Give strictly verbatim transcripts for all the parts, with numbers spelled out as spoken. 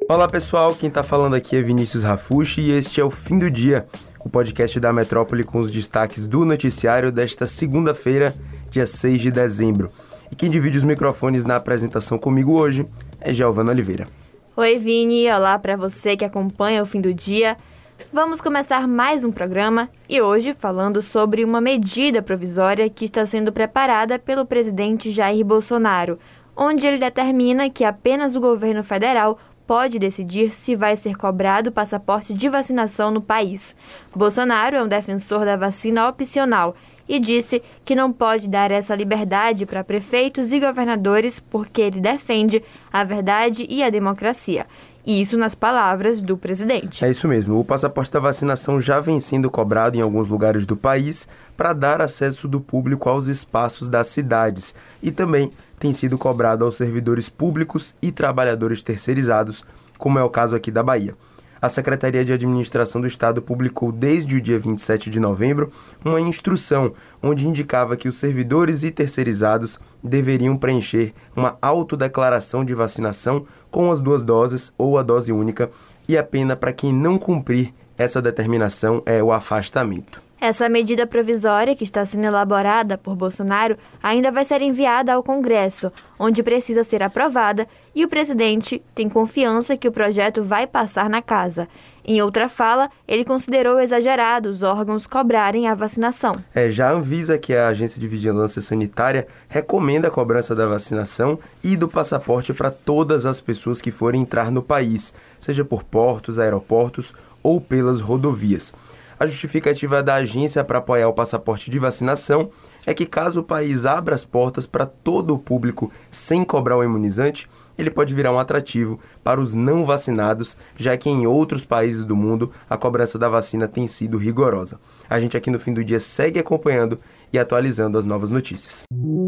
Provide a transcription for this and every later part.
Olá pessoal, quem está falando aqui é Vinícius Rafushi e este é o Fim do Dia, o podcast da Metrópole com os destaques do noticiário desta segunda-feira, dia seis de dezembro. E quem divide os microfones na apresentação comigo hoje é Giovana Oliveira. Oi Vini, olá para você que acompanha o Fim do Dia. Vamos começar mais um programa e hoje falando sobre uma medida provisória que está sendo preparada pelo presidente Jair Bolsonaro, onde ele determina que apenas o governo federal pode decidir se vai ser cobrado passaporte de vacinação no país. Bolsonaro é um defensor da vacina opcional e disse que não pode dar essa liberdade para prefeitos e governadores porque ele defende a verdade e a democracia. Isso nas palavras do presidente. É isso mesmo. O passaporte da vacinação já vem sendo cobrado em alguns lugares do país para dar acesso do público aos espaços das cidades e também tem sido cobrado aos servidores públicos e trabalhadores terceirizados, como é o caso aqui da Bahia. A Secretaria de Administração do Estado publicou desde o dia vinte e sete de novembro uma instrução onde indicava que os servidores e terceirizados deveriam preencher uma autodeclaração de vacinação com as duas doses ou a dose única e a pena para quem não cumprir essa determinação é o afastamento. Essa medida provisória, que está sendo elaborada por Bolsonaro, ainda vai ser enviada ao Congresso, onde precisa ser aprovada, e o presidente tem confiança que o projeto vai passar na casa. Em outra fala, ele considerou exagerado os órgãos cobrarem a vacinação. É, já a Anvisa, que é a Agência de Vigilância Sanitária, recomenda a cobrança da vacinação e do passaporte para todas as pessoas que forem entrar no país, seja por portos, aeroportos ou pelas rodovias. A justificativa da agência para apoiar o passaporte de vacinação é que caso o país abra as portas para todo o público sem cobrar o imunizante, ele pode virar um atrativo para os não vacinados, já que em outros países do mundo a cobrança da vacina tem sido rigorosa. A gente aqui no Fim do Dia segue acompanhando e atualizando as novas notícias.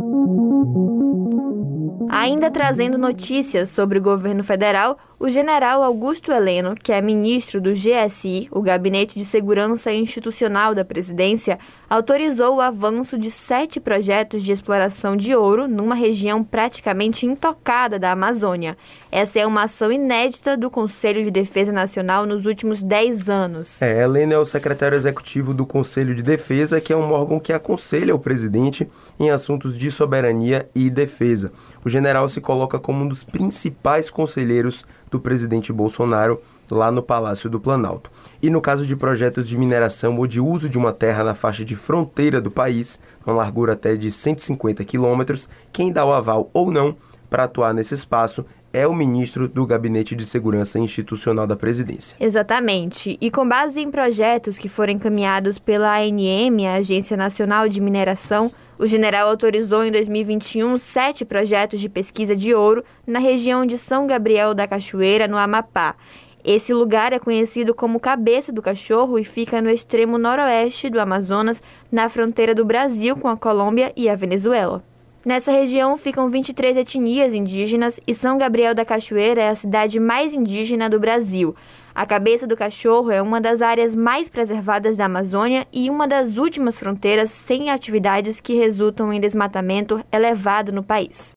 Ainda trazendo notícias sobre o governo federal, o general Augusto Heleno, que é ministro do G S I, o Gabinete de Segurança Institucional da Presidência, autorizou o avanço de sete projetos de exploração de ouro numa região praticamente intocada da Amazônia. Essa é uma ação inédita do Conselho de Defesa Nacional nos últimos dez anos. É, Heleno é o secretário executivo do Conselho de Defesa, que é um órgão que aconselha o presidente em assuntos de soberania e defesa. O general se coloca como um dos principais conselheiros do presidente Bolsonaro lá no Palácio do Planalto. E no caso de projetos de mineração ou de uso de uma terra na faixa de fronteira do país, uma largura até de cento e cinquenta quilômetros, quem dá o aval ou não para atuar nesse espaço é o ministro do Gabinete de Segurança Institucional da Presidência. Exatamente. E com base em projetos que foram encaminhados pela A N M, a Agência Nacional de Mineração, o general autorizou em dois mil e vinte e um sete projetos de pesquisa de ouro na região de São Gabriel da Cachoeira, no Amapá. Esse lugar é conhecido como Cabeça do Cachorro e fica no extremo noroeste do Amazonas, na fronteira do Brasil com a Colômbia e a Venezuela. Nessa região ficam vinte e três etnias indígenas e São Gabriel da Cachoeira é a cidade mais indígena do Brasil. A Cabeça do Cachorro é uma das áreas mais preservadas da Amazônia e uma das últimas fronteiras sem atividades que resultam em desmatamento elevado no país.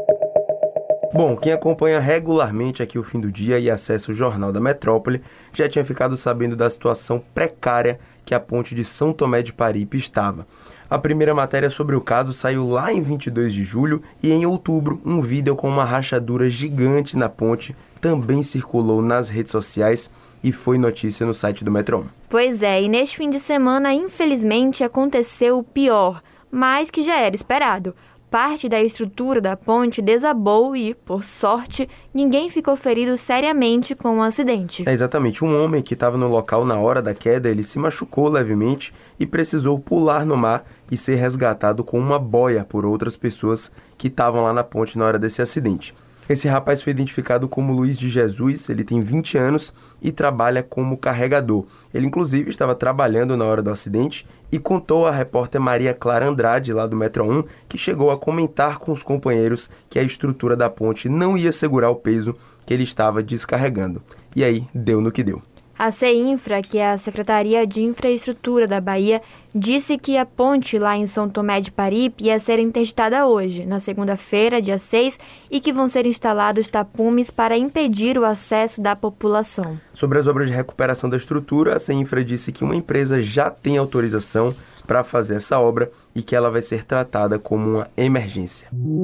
Bom, quem acompanha regularmente aqui o Fim do Dia e acessa o Jornal da Metrópole já tinha ficado sabendo da situação precária que a ponte de São Tomé de Paripe estava. A primeira matéria sobre o caso saiu lá em vinte e dois de julho e em outubro um vídeo com uma rachadura gigante na ponte também circulou nas redes sociais e foi notícia no site do Metro um. Pois é, e neste fim de semana, infelizmente, aconteceu o pior, mas que já era esperado. Parte da estrutura da ponte desabou e, por sorte, ninguém ficou ferido seriamente com o acidente. É exatamente. Um homem que estava no local na hora da queda, ele se machucou levemente e precisou pular no mar e ser resgatado com uma boia por outras pessoas que estavam lá na ponte na hora desse acidente. Esse rapaz foi identificado como Luiz de Jesus, ele tem vinte anos e trabalha como carregador. Ele, inclusive, estava trabalhando na hora do acidente e contou à repórter Maria Clara Andrade, lá do Metro um, que chegou a comentar com os companheiros que a estrutura da ponte não ia segurar o peso que ele estava descarregando. E aí, deu no que deu. A CEINFRA, que é a Secretaria de Infraestrutura da Bahia, disse que a ponte lá em São Tomé de Paripe ia ser interditada hoje, na segunda-feira, dia seis, e que vão ser instalados tapumes para impedir o acesso da população. Sobre as obras de recuperação da estrutura, a CEINFRA disse que uma empresa já tem autorização para fazer essa obra e que ela vai ser tratada como uma emergência.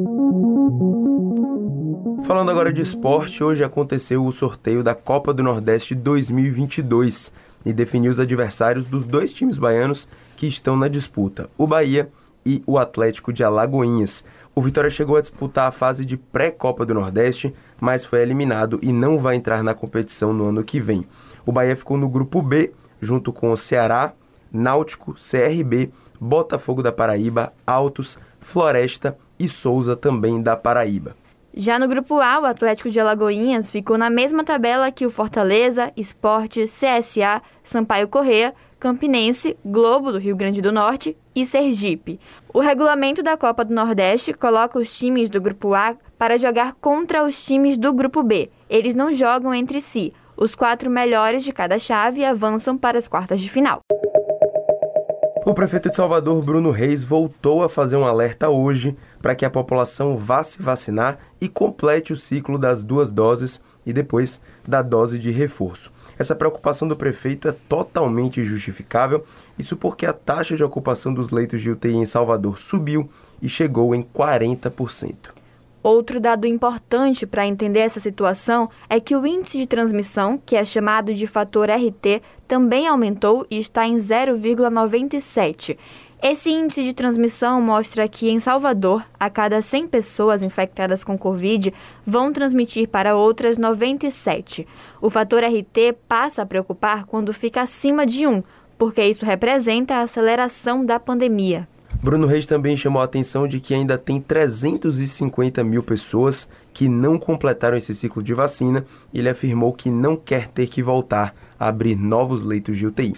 Falando agora de esporte, hoje aconteceu o sorteio da Copa do Nordeste dois mil e vinte e dois e definiu os adversários dos dois times baianos que estão na disputa, o Bahia e o Atlético de Alagoinhas. O Vitória chegou a disputar a fase de pré-Copa do Nordeste, mas foi eliminado e não vai entrar na competição no ano que vem. O Bahia ficou no grupo B, junto com o Ceará, Náutico, C R B, Botafogo da Paraíba, Altos, Floresta e Souza também da Paraíba. Já no grupo A, o Atlético de Alagoinhas ficou na mesma tabela que o Fortaleza, Sport, C S A, Sampaio Corrêa, Campinense, Globo do Rio Grande do Norte e Sergipe. O regulamento da Copa do Nordeste coloca os times do grupo A para jogar contra os times do grupo B. Eles não jogam entre si. Os quatro melhores de cada chave avançam para as quartas de final. O prefeito de Salvador, Bruno Reis, voltou a fazer um alerta hoje para que a população vá se vacinar e complete o ciclo das duas doses e depois da dose de reforço. Essa preocupação do prefeito é totalmente justificável, isso porque a taxa de ocupação dos leitos de U T I em Salvador subiu e chegou em quarenta por cento. Outro dado importante para entender essa situação é que o índice de transmissão, que é chamado de fator R T, também aumentou e está em zero vírgula noventa e sete. Esse índice de transmissão mostra que em Salvador, a cada cem pessoas infectadas com Covid, vão transmitir para outras noventa e sete. O fator R T passa a preocupar quando fica acima de um, porque isso representa a aceleração da pandemia. Bruno Reis também chamou a atenção de que ainda tem trezentas e cinquenta mil pessoas que não completaram esse ciclo de vacina e ele afirmou que não quer ter que voltar a abrir novos leitos de U T I.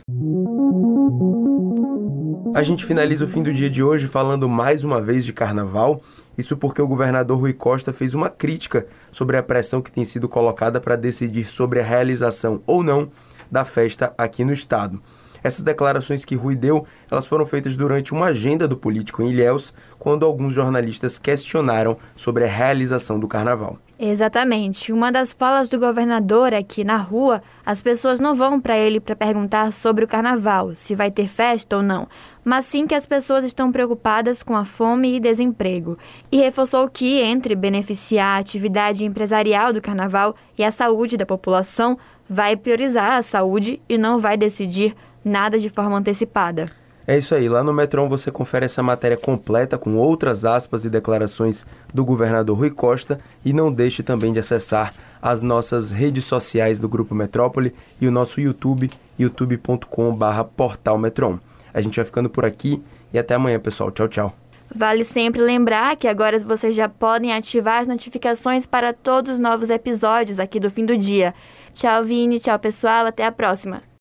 A gente finaliza o fim do dia de hoje falando mais uma vez de carnaval, isso porque o governador Rui Costa fez uma crítica sobre a pressão que tem sido colocada para decidir sobre a realização ou não da festa aqui no estado. Essas declarações que Rui deu, elas foram feitas durante uma agenda do político em Ilhéus, quando alguns jornalistas questionaram sobre a realização do carnaval. Exatamente. Uma das falas do governador é que, na rua, as pessoas não vão para ele para perguntar sobre o carnaval, se vai ter festa ou não, mas sim que as pessoas estão preocupadas com a fome e desemprego. E reforçou que, entre beneficiar a atividade empresarial do carnaval e a saúde da população, vai priorizar a saúde e não vai decidir nada de forma antecipada. É isso aí, lá no Metron você confere essa matéria completa com outras aspas e declarações do governador Rui Costa e não deixe também de acessar as nossas redes sociais do Grupo Metrópole e o nosso YouTube, youtube ponto com barra portal Metron. A gente vai ficando por aqui e até amanhã, pessoal. Tchau, tchau. Vale sempre lembrar que agora vocês já podem ativar as notificações para todos os novos episódios aqui do Fim do Dia. Tchau, Vini. Tchau, pessoal. Até a próxima.